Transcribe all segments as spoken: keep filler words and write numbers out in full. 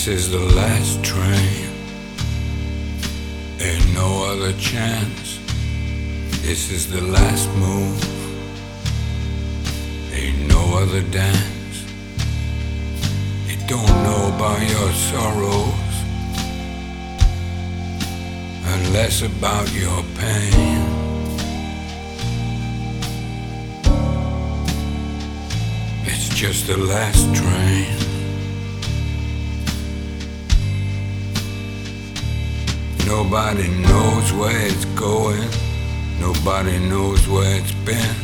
This is the last train, ain't no other chance. This is the last move, ain't no other dance. It don't know about your sorrows, and less about your pain. It's just the last train. Nobody knows where it's going, nobody knows where it's been.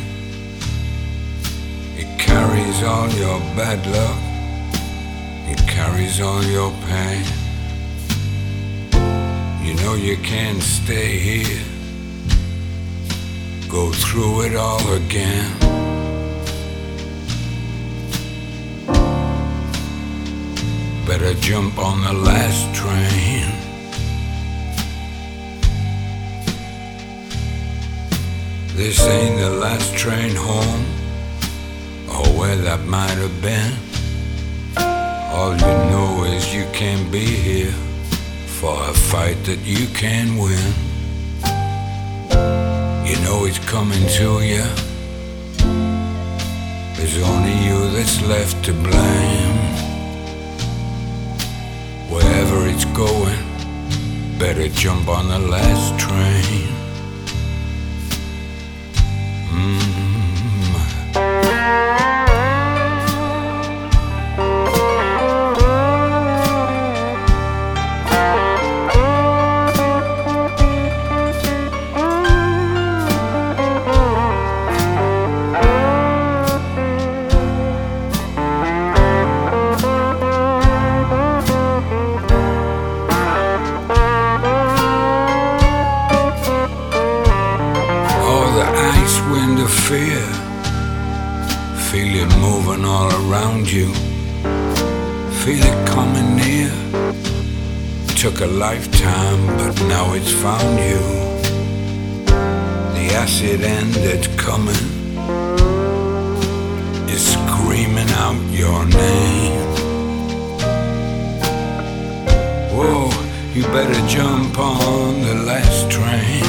It carries all your bad luck, it carries all your pain. You know you can't stay here, go through it all again. Better jump on the last train. This ain't the last train home, or where that might have been. All you know is you can't be here for a fight that you can win. You know it's coming to you, there's only you that's left to blame. Wherever it's going, better jump on the last train. Wind of fear, feel it moving all around you, feel it coming near. Took a lifetime, but now it's found you. The acid end that's coming is screaming out your name. Whoa, you better jump on the last train.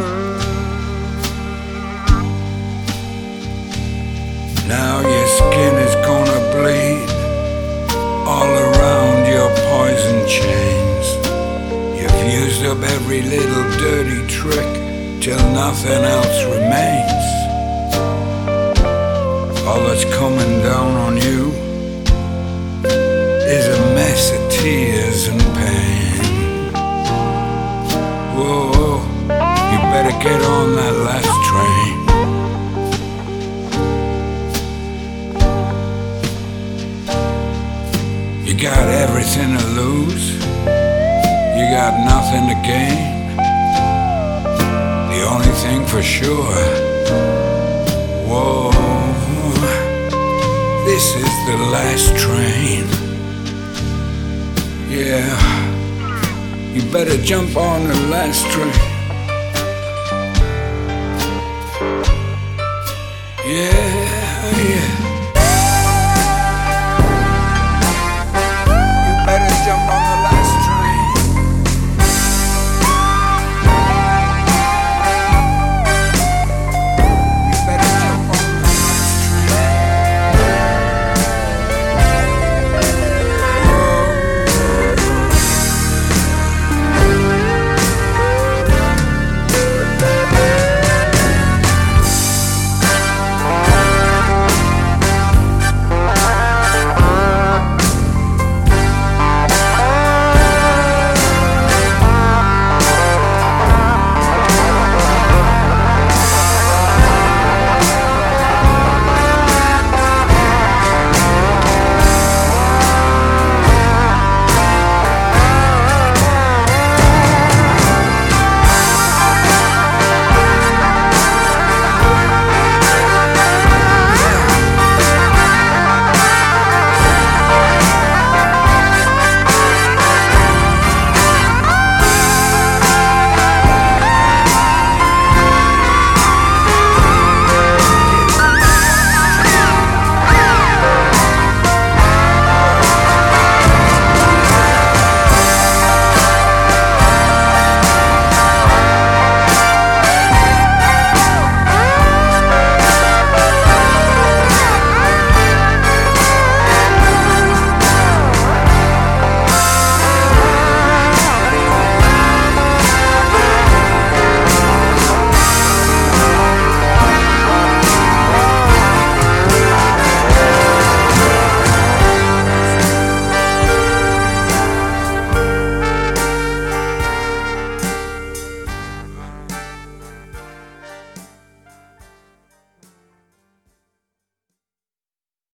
Now your skin is gonna bleed all around your poison chains. You've used up every little dirty trick till nothing else remains. All that's coming down on you is a mess of tears and pain. Whoa, you better get on that last train. You got everything to lose, you got nothing to gain. The only thing for sure, whoa, this is the last train. Yeah, you better jump on the last train. Yeah.